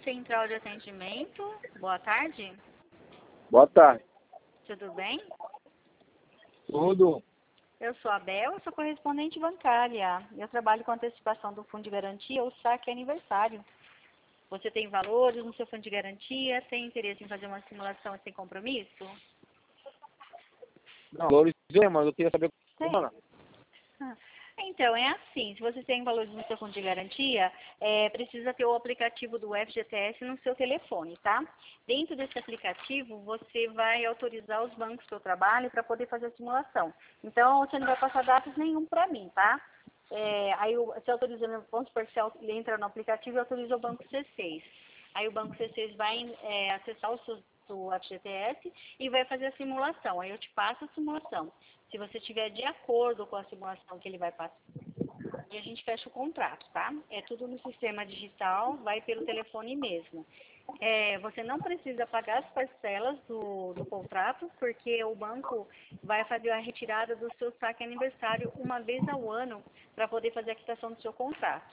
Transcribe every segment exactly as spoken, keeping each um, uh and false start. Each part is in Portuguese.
Central de Atendimento. Boa tarde. Boa tarde. Tudo bem? Tudo. Eu sou a Bel, eu sou correspondente bancária. Eu trabalho com antecipação do fundo de garantia ou saque aniversário. Você tem valores no seu fundo de garantia? Tem interesse em fazer uma simulação sem compromisso? Não, valores eu, mas eu queria saber Tem. como funciona. Ah, Então, é assim, se você tem valores no seu fundo de garantia, é, precisa ter o aplicativo do F G T S no seu telefone, tá? Dentro desse aplicativo, você vai autorizar os bancos que eu trabalho para poder fazer a simulação. Então, você não vai passar dados nenhum para mim, tá? É, aí, o- você autoriza, vamos supor que você entra no aplicativo e autoriza o banco C seis. Aí, o banco C seis vai é, acessar o seu do F G T S e vai fazer a simulação. Aí, eu te passo a simulação. Se você estiver de acordo com a simulação que ele vai passar, e a gente fecha o contrato, tá? É tudo no sistema digital, vai pelo telefone mesmo. É, você não precisa pagar as parcelas do, do contrato, porque o banco vai fazer a retirada do seu saque aniversário uma vez ao ano para poder fazer a quitação do seu contrato.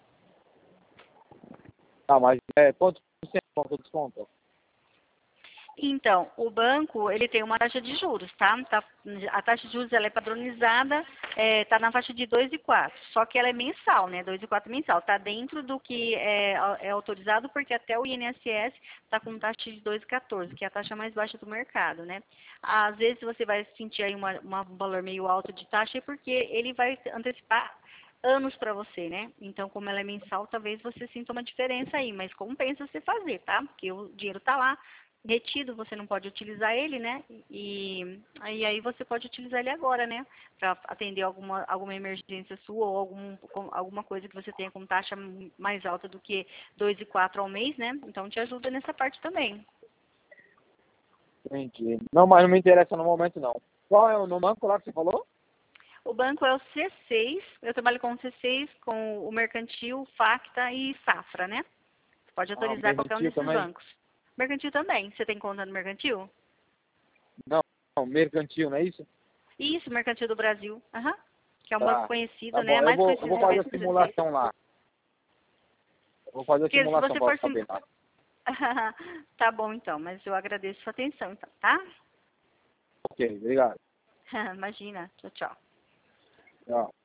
Ah, mas é, quanto por cento quanto desconto? Então, o banco, ele tem uma taxa de juros, tá? Tá- a taxa de juros, ela é padronizada, está na faixa de dois e quatro, só que ela é mensal, né? dois e quatro mensal. Está dentro do que é, é autorizado, porque até o I N S S está com taxa de dois e quatorze, que é a taxa mais baixa do mercado, né? Às vezes você vai sentir aí uma, uma- um valor meio alto de taxa, porque ele vai antecipar anos para você, né? Então, como ela é mensal, talvez você sinta uma diferença aí, mas compensa você fazer, tá? Porque o dinheiro está lá, retido, você não pode utilizar ele, né? E aí, aí você pode utilizar ele agora, né? Para atender alguma, alguma emergência sua ou algum, com- alguma coisa que você tenha com taxa mais alta do que dois e quatro ao mês, né? Então te ajuda nessa parte também. Entendi. Não, mas não me interessa no momento, não. Qual é o nome do banco lá que você falou? O banco é o C seis, eu trabalho com o C seis, com o Mercantil, Facta e Safra, né? Você pode Ah, autorizar qualquer um mercantil desses também? bancos. Mercantil também. Você tem conta no Mercantil? Não, não, mercantil, não é isso? Isso, Mercantil do Brasil. Aham. Que é um banco Tá. conhecido, Tá né? bom, eu Mais vou, eu conhecido vou talvez fazer a que o C seis. simulação lá. Eu vou fazer a Porque se simulação você para for sim. saber lá. Tá bom então, mas eu agradeço sua atenção, então, tá? Ok, obrigado. Imagina. Tchau, tchau. Tchau.